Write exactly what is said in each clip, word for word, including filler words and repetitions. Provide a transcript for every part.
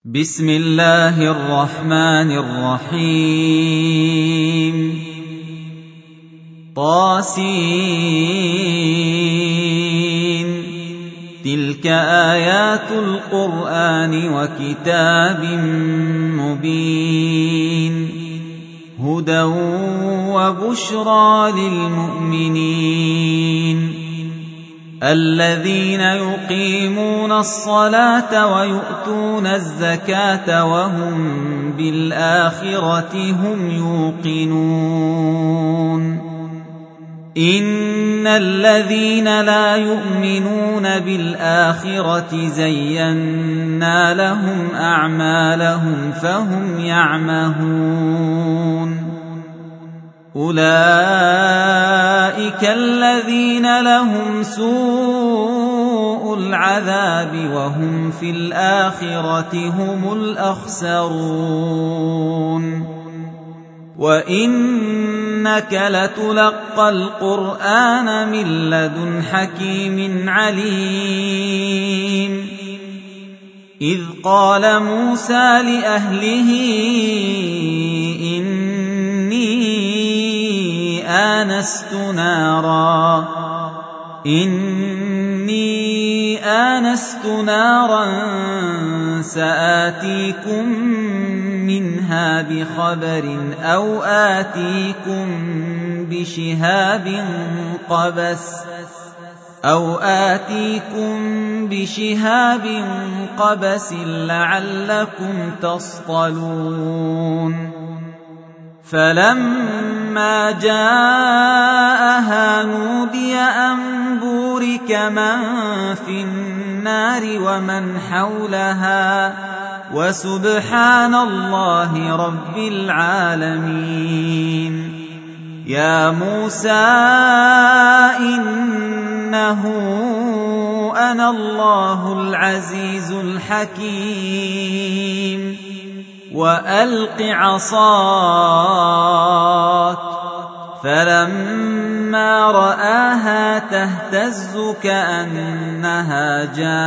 بسم الله الرحمن الرحيم طاسين تلك آيات القرآن وكتاب مبين هدى وبشرى للمؤمنين الذين يقيمون الصلاة ويؤتون الزكاة وهم بالآخرة هم يوقنون إن الذين لا يؤمنون بالآخرة زينا لهم أعمالهم فهم يعمهون أولئك الذين لهم سوء العذاب وهم في الآخرة هم الأخسرون وإنك لتلقى القرآن من لدن حكيم عليم إذ قال موسى لأهله إني آنست نارا إني آنست نارا سآتيكم منها بخبر أو آتيكم بشهاب قبس أو آتيكم بشهاب قبس لعلكم تصطلون فلما جاءها نودي أن بورك من في النار ومن حولها وسبحان الله رب العالمين يا موسى إنه أنا الله العزيز الحكيم وألق عصاك فلما رآها تهتز كأنها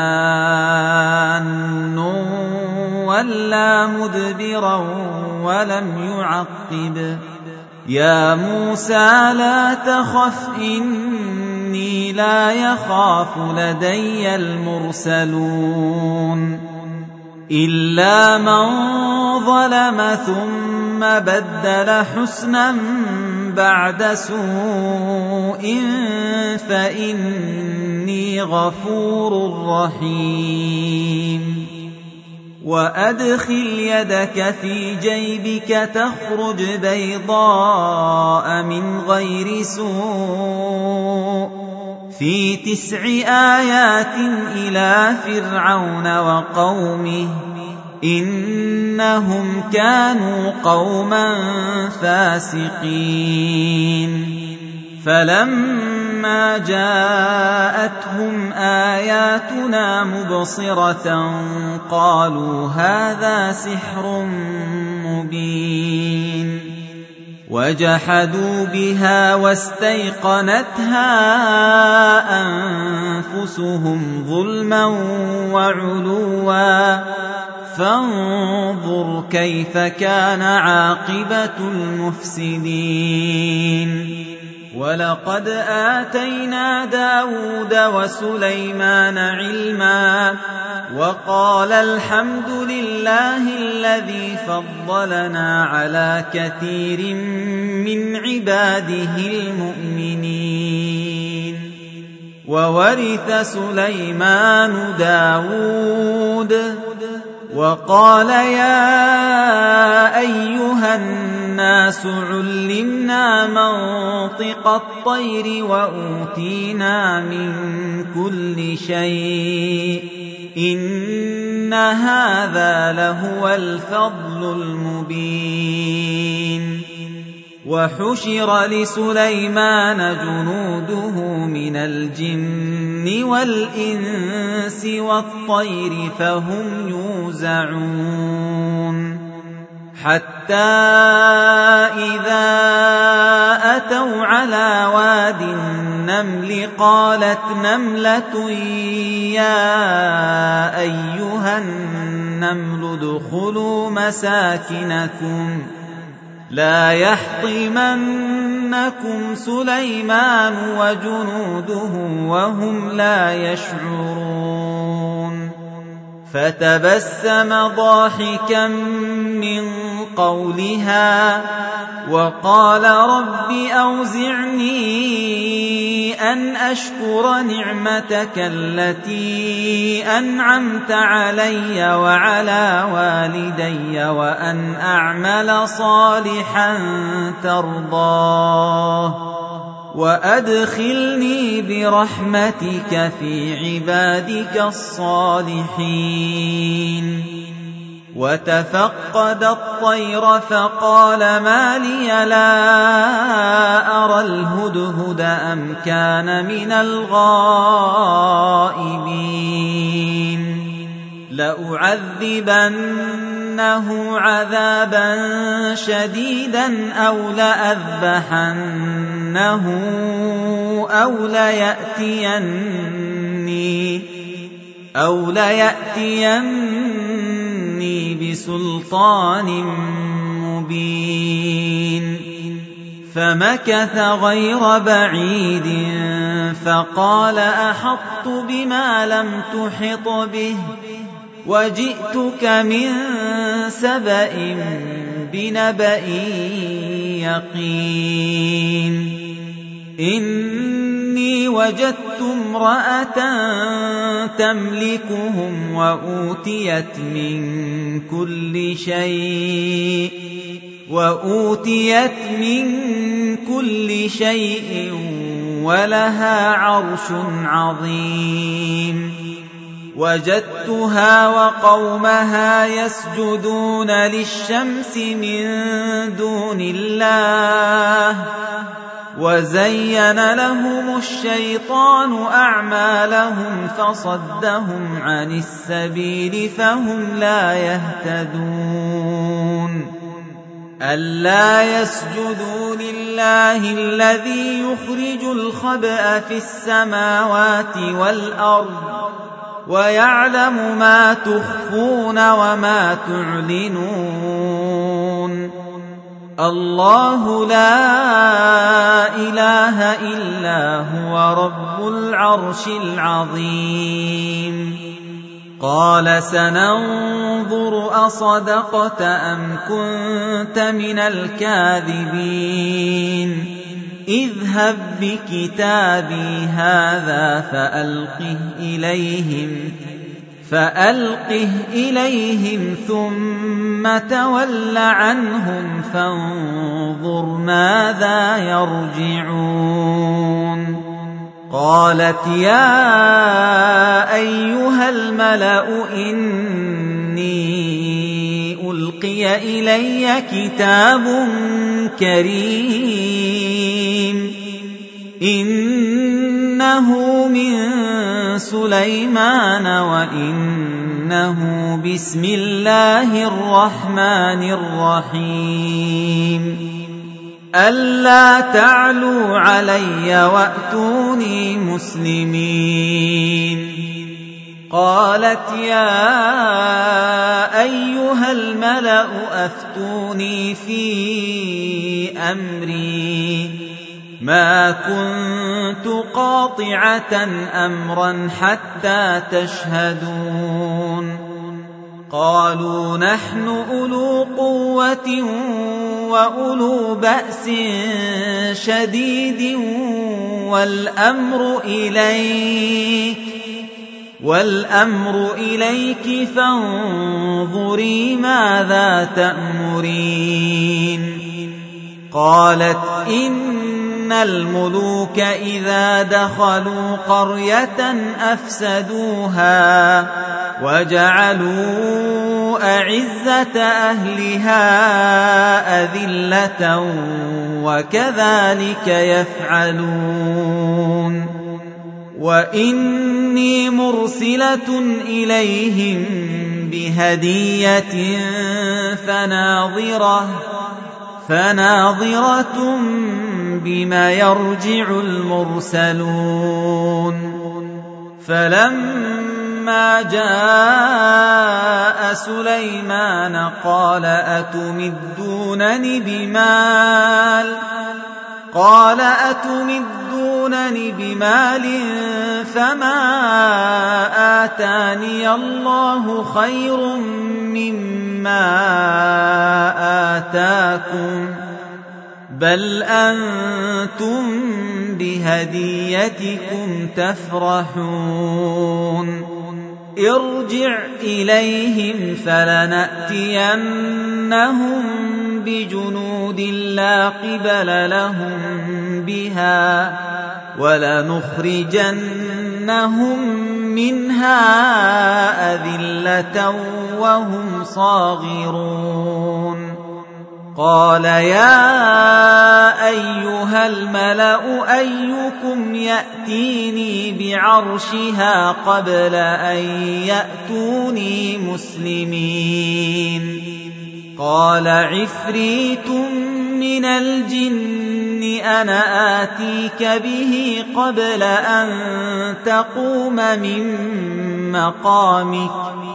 جان ولا مدبرا ولم يعقب يا موسى لا تخف إني لا يخاف لدي المرسلون إلا من ظلم ثم بدل حسنا بعد سوء فإني غفور رحيم وأدخل يدك في جيبك تخرج بيضاء من غير سوء في تسع آيات إلى فرعون وقومه إنهم كانوا قوما فاسقين فلما جاءتهم آياتنا مبصرة قالوا هذا سحر مبين وجحدوا بها واستيقنتها أنفسهم ظلما وعلوا فانظر كيف كان عاقبة المفسدين ولقد آتينا داود وسليمان علما وقال الحمد لله الذي فضلنا على كثير من عباده المؤمنين وورث سليمان داود وقال يا أيها الناس علمنا منطق الطير وأوتينا من كل شيء إن هذا لهو الفضل المبين وحشر لسليمان جنوده من الجن والإنس والطير فهم يوزعون حتى إذا أتوا على واد النمل قالت نملة يا أيها النمل النمل ادخلوا مساكنكم لا يحطمنكم سليمان وجنوده وهم لا يشعرون فتبسم ضاحكا من قولها وقال رب أوزعني أن أشكر نعمتك التي أنعمت علي وعلى والدي وأن أعمل صالحا ترضاه وأدخلني برحمتك في عبادك الصالحين وتفقد الطير فقال ما لي لا أرى الهدهد أم كان من الغائبين لأعذبنه عذابا شديدا أو لأذبحنه أو ليأتيني أو ليأتيني بسلطان مبين فمكث غير بعيد فقال أحطت بما لم تحط به وجئتك من سبأ بنبأ يقين إني وجدت امرأة تملكهم وأوتيت من كل شيء وأوتيت من كل شيء ولها عرش عظيم وجدتها وقومها يسجدون للشمس من دون الله وزين لهم الشيطان أعمالهم فصدهم عن السبيل فهم لا يهتدون ألا يسجدوا لله الذي يخرج الخبأ في السماوات والأرض ويعلم ما تخفون وما تعلنون الله لا إله إلا هو رب العرش العظيم قال سننظر أصدقت أم كنت من الكاذبين اذهب بكتابي هذا فألقه إليهم فألقه إليهم ثم تول عنهم فانظر ماذا يرجعون قالت يا أيها الملأ إني ألقي إلي كتاب كريم إنه من سليمان وإنه بسم الله الرحمن الرحيم ألا تعلوا علي وأتوني مسلمين قالت يا أيها الملأ أفتوني في أمري ما كنت قاطعة أمرا حتى تشهدون قالوا نحن أولو قوة وأولو بأس شديد والأمر إليك والأمر إليك فانظري ماذا تأمرين قالت إن الملوك إذا دخلوا قرية أفسدوها وجعلوا أعزة أهلها أذلة وكذلك يفعلون وإني مرسلة إليهم بهدية فناظرة فناظرة بما يرجع المرسلون فلما جاء سليمان قال أتمدونني بمال قال أتمدونني بمال فما آتاني الله خير مما آتاكم بل أنتم بهديتكم تفرحون ارجع إليهم فلنأتينهم بجنود لا قبل لهم بها ولنخرجنهم منها أذلة وهم صاغرون قال يا أيها الملأ أيكم يأتيني بعرشها قبل أن يأتوني مسلمين قال عفريت من الجن أنا آتيك به قبل أن تقوم من مقامك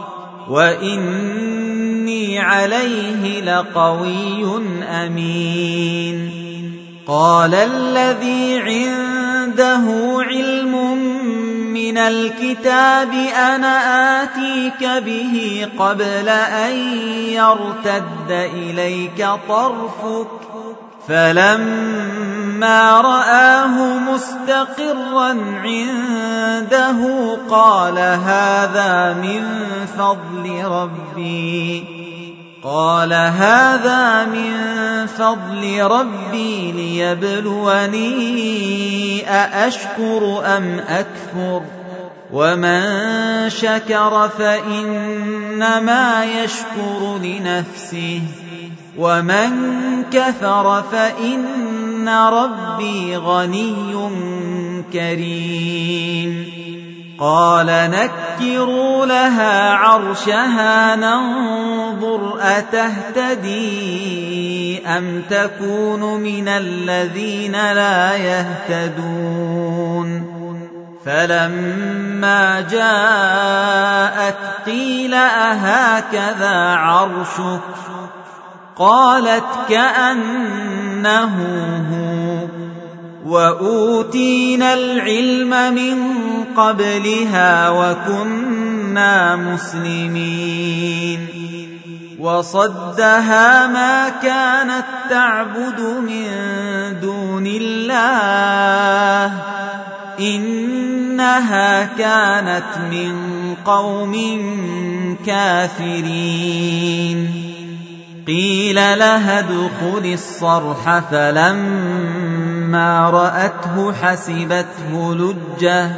وإني عليه لقوي أمين قال الذي عنده علم من الكتاب أنا آتيك به قبل أن يرتد إليك طرفك فلما رآه مستقرا عنده قال هذا من فضل ربي قال هذا من فضل ربي ليبلوني أأشكر أم أكفر ومن شكر فإنما يشكر لنفسه ومن كفر فإن ربي غني كريم قال نكروا لها عرشها ننظر أتهتدي أم تكون من الذين لا يهتدون فلما جاءت قيل أهكذا عرشك قالت كأنه هو وأوتينا العلم من قبلها وكنا مسلمين وصدها ما كانت تعبد من دون الله إنها كانت من قوم كافرين قيل لها ادخل الصرح فلما رأته حسبته لجة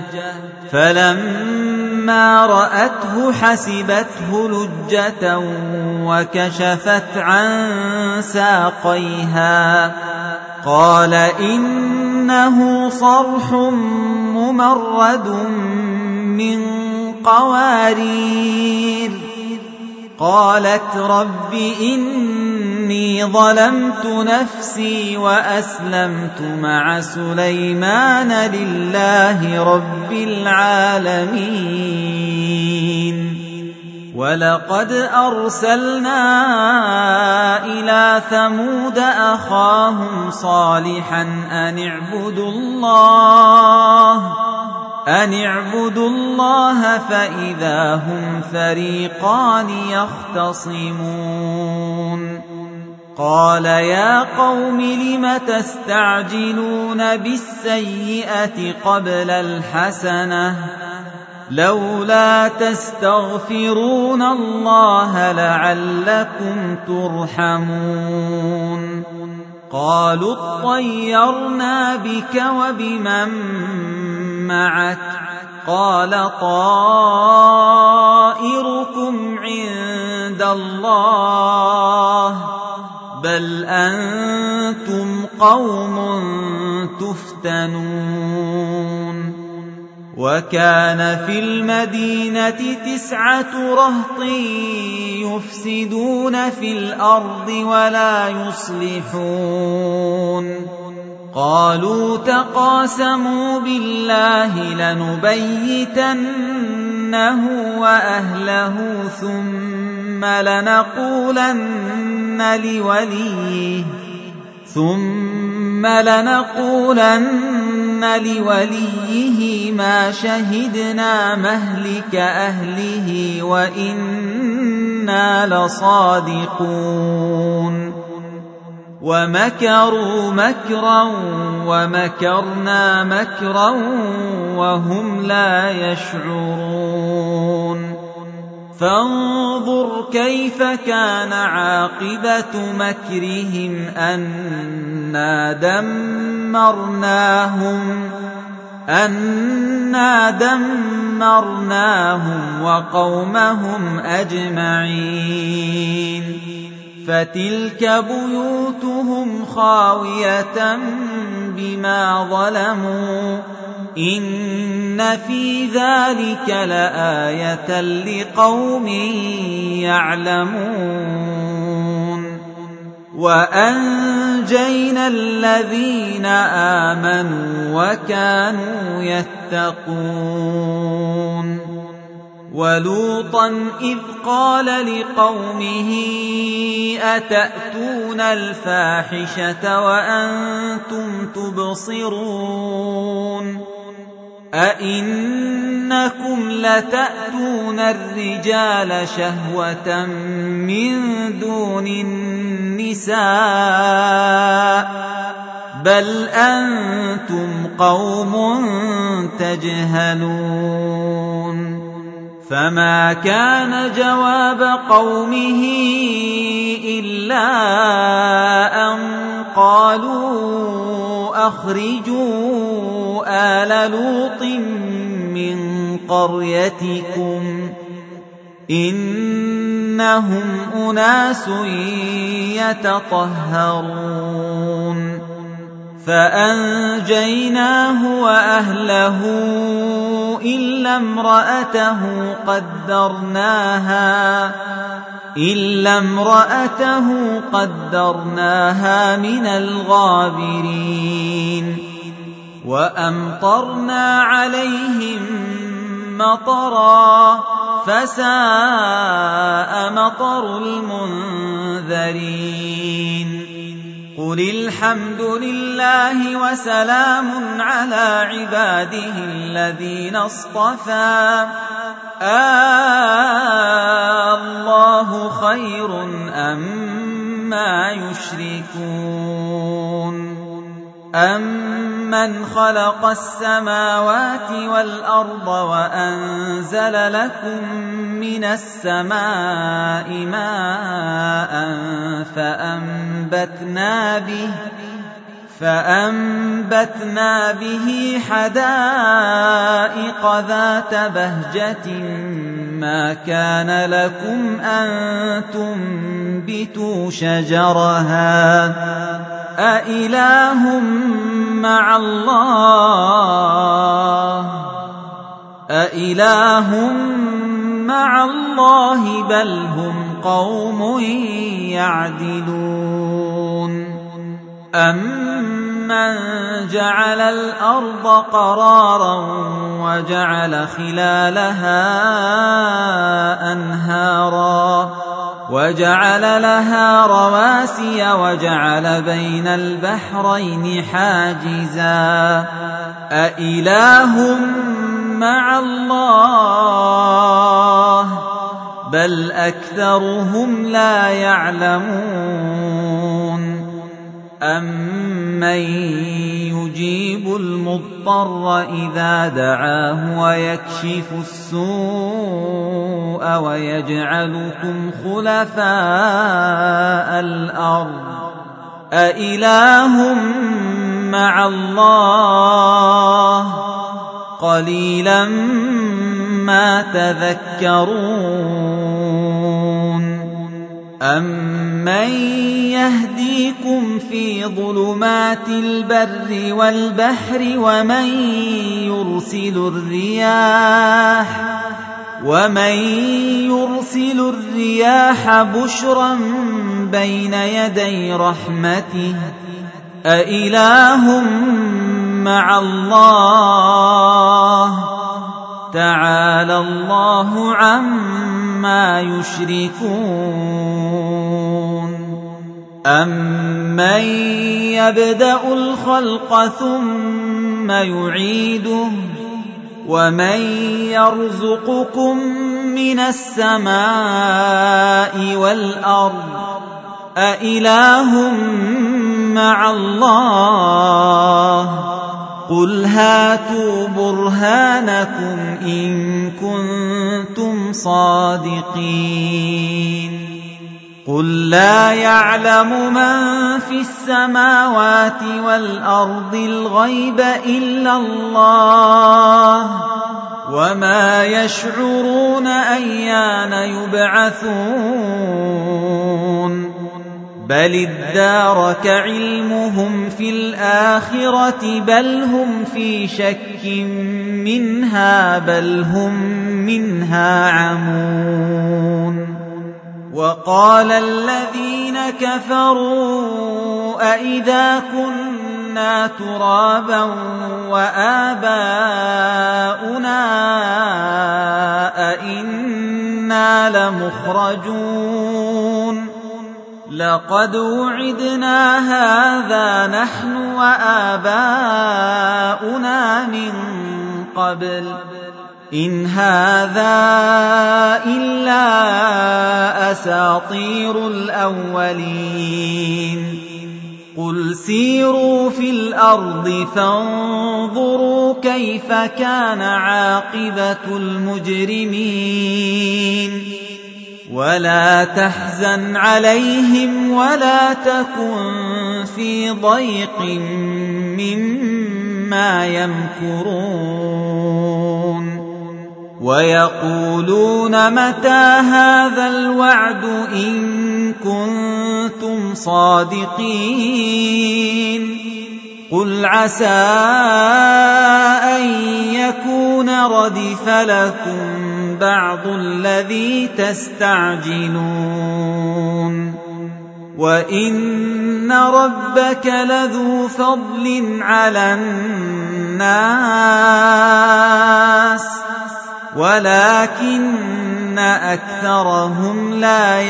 فلما رأته حسبته لجة وكشفت عن ساقيها قال إنه صرح ممرد من قوارير قالت رب إني ظلمت نفسي وأسلمت مع سليمان لله رب العالمين ولقد أرسلنا إلى ثمود أخاهم صالحا أن اعبدوا الله أن اعبدوا الله فإذا هم فريقان يختصمون قال يا قوم لم تستعجلون بالسيئة قبل الحسنة لولا تستغفرون الله لعلكم ترحمون قالوا اطيرنا بك وبمن معك قال طائركم عند الله بل أنتم قوم تفتنون وكان في المدينة تسعة رهط يفسدون في الأرض ولا يصلحون قالوا تقاسموا بالله لنبيتنه وأهله ثم لنقولن لوليه ثم لنقولن لوليه ما شهدنا مهلك أهله وإنا لصادقون ومكروا مكرا ومكرنا مكرا وهم لا يشعرون فانظر كيف كان عاقبة مكرهم أنا دمرناهم أنا دمرناهم وقومهم أجمعين فتلك بيوتهم خاوية بما ظلموا إن في ذلك لآية لقوم يعلمون وأنجينا الذين آمنوا وكانوا يتقون ولوطا إذ قال لقومه أتأتون الفاحشة وأنتم تبصرون أئنكم لتأتون الرجال شهوة من دون النساء بل أنتم قوم تجهلون فما كان جواب قومه إلا أن قالوا أخرجوا آل لوط من قريتكم إنهم أناس يتطهرون فأنجيناه وأهله إلا امرأته قدرناها إلا امرأته قدرناها من الغابرين وأمطرنا عليهم مطرا فساء مطر المنذرين قل الحمد لله وسلام على عباده الذين اصطفى الله خير أما يشركون أمن خلق السماوات والأرض وأنزل لكم من السماء ماء فأنبتنا به فأنبتنا به حدائق ذات بهجة ما كان لكم أن تنبتوا شجرها أإله مع الله أإله مع الله بل هم قوم يعدلون أمن جعل الأرض قرارا وجعل خلالها أنهارا وجعل لها رواسي وجعل بين البحرين حاجزا أإله مع الله بل أكثرهم لا يعلمون أمن يجيب المضطر إذا دعاه ويكشف السوء ويجعلكم خلفاء الأرض أإله مع الله قليلا ما تذكرون أمن يهديكم في ظلمات البر والبحر ومن يرسل الرياح ومن يرسل الرياح بشرا بين يدي رحمته أإله مع الله تعالى الله عما يشركون أمن يبدأ الخلق ثم يعيده ومن يرزقكم من السماء والأرض أإله مع الله قل هاتوا برهانكم إن كنتم صادقين قل لا يعلم من في السماوات والأرض الغيب إلا الله وما يشعرون أيان يبعثون بل ادارك علمهم في الآخرة بل هم في شك منها بل هم منها عمون وقال الذين كفروا أئذا كنا ترابا وآباؤنا أئنا لمخرجون لقد وعدنا هذا نحن وآباؤنا من قبل إن هذا إلا أساطير الأولين قل سيروا في الأرض فانظروا كيف كان عاقبة المجرمين ولا تحزن عليهم ولا تكن في ضيق مما يمكرون ويقولون متى هذا الوعد إن كنتم صادقين قل عسى أن يكون ردف لكم بعض الذي تستعجلون وإن ربك لذو فضل على الناس ولكن أكثرهم لا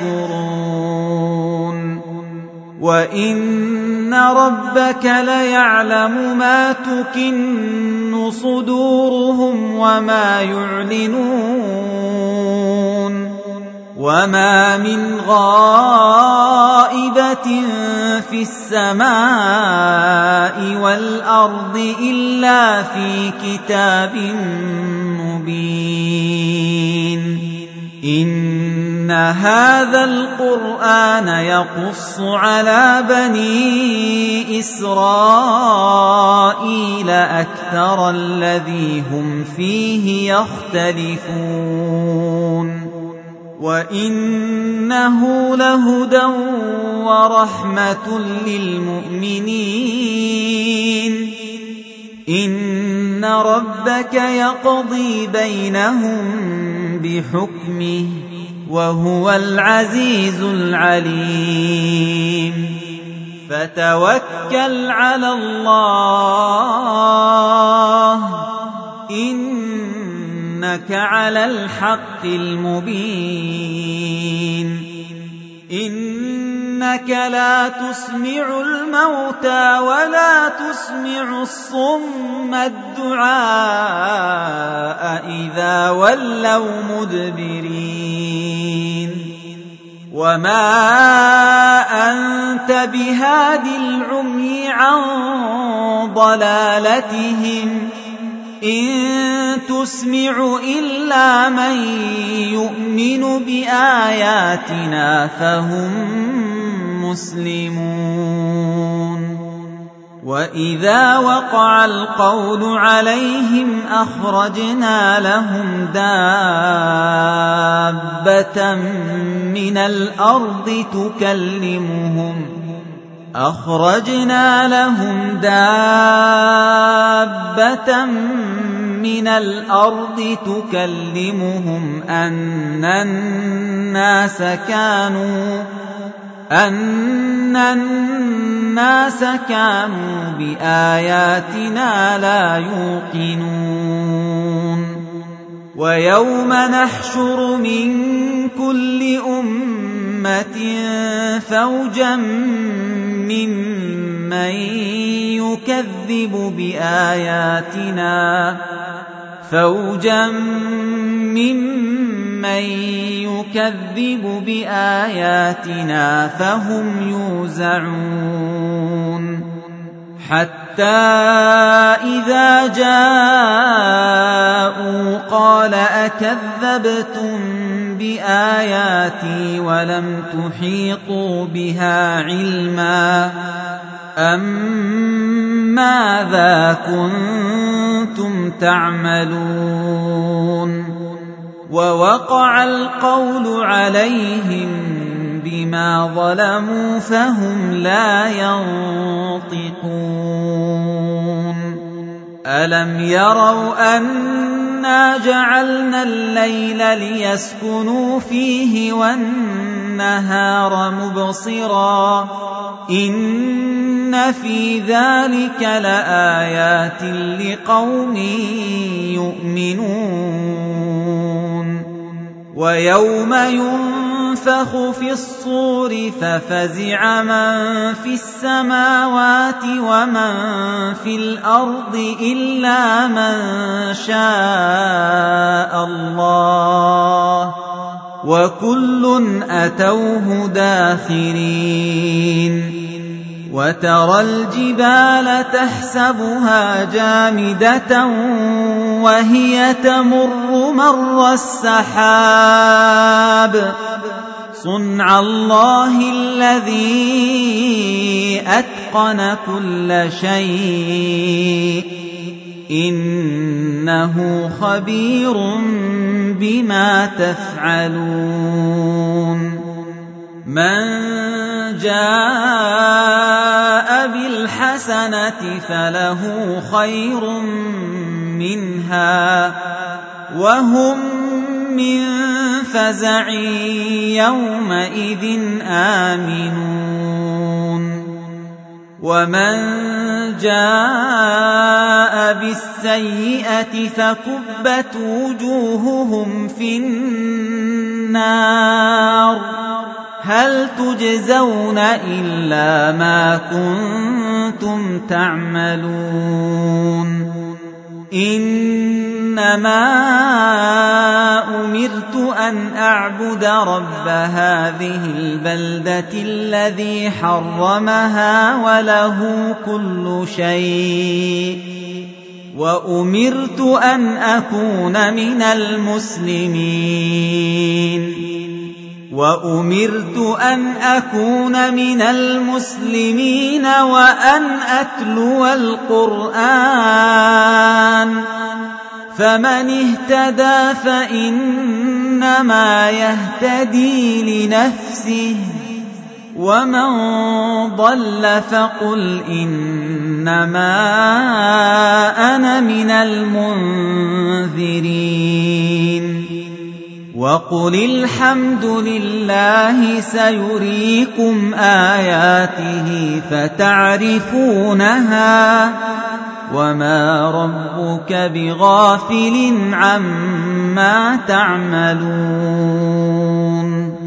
يشكرون وإن ربك ليعلم ما تكن صدورهم وما يعلنون وما من غائبة في السماء والأرض إلا في كتاب مبين إن هذا القرآن يقص على بني إسرائيل أكثر الذي هم فيه يختلفون وإنه لهدى ورحمة للمؤمنين إن ربك يقضي بينهم بحكمه وهو العزيز العليم فتوكل على الله إنك على الحق المبين إنك لا تسمع الموتى ولا تسمع الصم الدعاء إذا ولوا مدبرين وما أنت بهاد العمي عن ضلالتهم إن تسمع إلا من يؤمن بآياتنا فهم مسلمون وإذا وقع القول عليهم أخرجنا لهم دابة من الأرض تكلمهم أخرجنا لهم دابة من الأرض تكلمهم أن الناس كانوا أن الناس كانوا بآياتنا لا يوقنون ويوم نحشر من كل أمة فوجا ممن يكذب بآياتنا فوجا ممن يكذب بآياتنا فهم يوزعون حتى إذا جاءوا قال أكذبتم بآياتي ولم تحيطوا بها علما أم ماذا كنتم تعملون ووقع القول عليهم بما ظلموا فهم لا ينطقون ألم يروا أنا جعلنا الليل ليسكنوا فيه والنهار مبصرا إن في ذلك لآيات لقوم يؤمنون ويوم ينفخ في الصور ففزع من في السماوات ومن في الأرض إلا من شاء الله وكل أتوه داخرين وترى الجبال تحسبها جامدة وهي تمر مر السحاب صنع الله الذي أتقن كل شيء إنه خبير بما تفعلون من جاء بالحسنة فله خير منها وهم من فزع يومئذ آمنون ومن جاء بالسيئة فكبت وجوههم في النار هل تجزون إلا ما كنتم تعملون إنما أمرت أن أعبد رب هذه البلدة الذي حرمها وله كل شيء وأمرت أن أكون من المسلمين وأمرت أن أكون من المسلمين وأن أتلو القرآن فمن اهتدى فإنما يهتدي لنفسه ومن ضل فقل إنما أنا من المنذرين وقل الحمد لله سيريكم آياته فتعرفونها وما ربك بغافل عما تعملون